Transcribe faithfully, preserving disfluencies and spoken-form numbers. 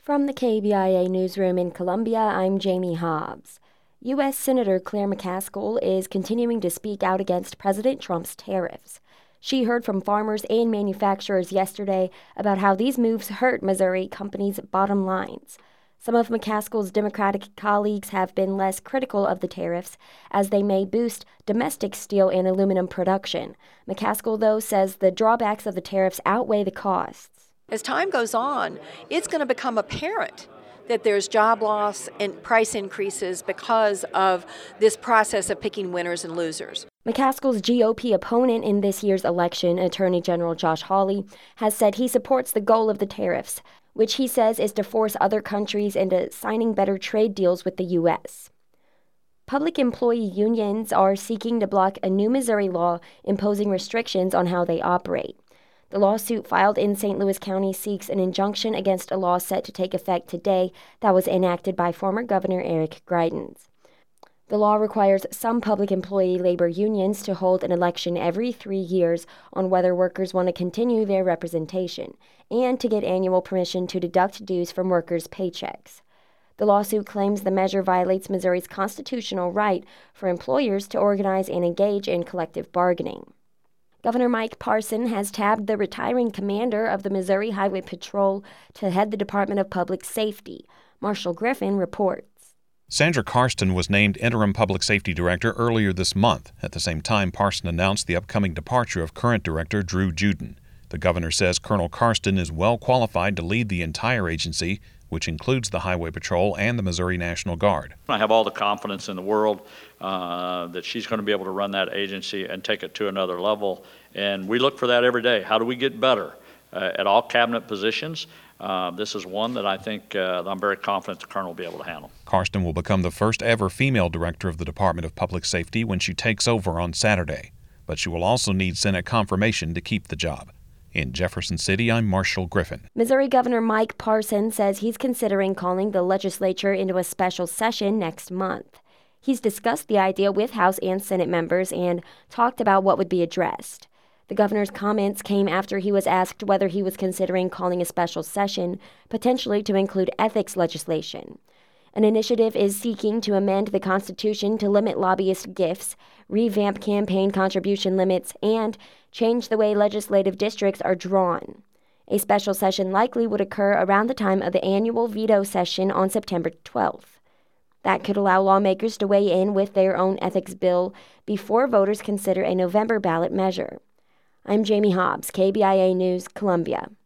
From the K B I A newsroom in Columbia, I'm Jamie Hobbs. U S. Senator Claire McCaskill is continuing to speak out against President Trump's tariffs. She heard from farmers and manufacturers yesterday about how these moves hurt Missouri companies' bottom lines. Some of McCaskill's Democratic colleagues have been less critical of the tariffs, as they may boost domestic steel and aluminum production. McCaskill, though, says the drawbacks of the tariffs outweigh the costs. As time goes on, it's going to become apparent that there's job loss and price increases because of this process of picking winners and losers. McCaskill's G O P opponent in this year's election, Attorney General Josh Hawley, has said he supports the goal of the tariffs, which he says is to force other countries into signing better trade deals with the U S. Public employee unions are seeking to block a new Missouri law imposing restrictions on how they operate. The lawsuit filed in Saint Louis County seeks an injunction against a law set to take effect today that was enacted by former Governor Eric Greitens. The law requires some public employee labor unions to hold an election every three years on whether workers want to continue their representation, and to get annual permission to deduct dues from workers' paychecks. The lawsuit claims the measure violates Missouri's constitutional right for employers to organize and engage in collective bargaining. Governor Mike Parson has tabbed the retiring commander of the Missouri Highway Patrol to head the Department of Public Safety. Marshall Griffin reports. Sandra Karsten was named interim public safety director earlier this month. At the same time, Parson announced the upcoming departure of current director Drew Juden. The governor says Colonel Karsten is well qualified to lead the entire agency, which includes the Highway Patrol and the Missouri National Guard. I have all the confidence in the world uh, that she's going to be able to run that agency and take it to another level. And we look for that every day. How do we get better uh, at all cabinet positions? Uh, this is one that I think uh, I'm very confident the Colonel will be able to handle. Karsten will become the first ever female director of the Department of Public Safety when she takes over on Saturday. But she will also need Senate confirmation to keep the job. In Jefferson City, I'm Marshall Griffin. Missouri Governor Mike Parson says he's considering calling the legislature into a special session next month. He's discussed the idea with House and Senate members and talked about what would be addressed. The governor's comments came after he was asked whether he was considering calling a special session, potentially to include ethics legislation. An initiative is seeking to amend the Constitution to limit lobbyist gifts, revamp campaign contribution limits, and change the way legislative districts are drawn. A special session likely would occur around the time of the annual veto session on September twelfth. That could allow lawmakers to weigh in with their own ethics bill before voters consider a November ballot measure. I'm Jamie Hobbs, K B I A News, Columbia.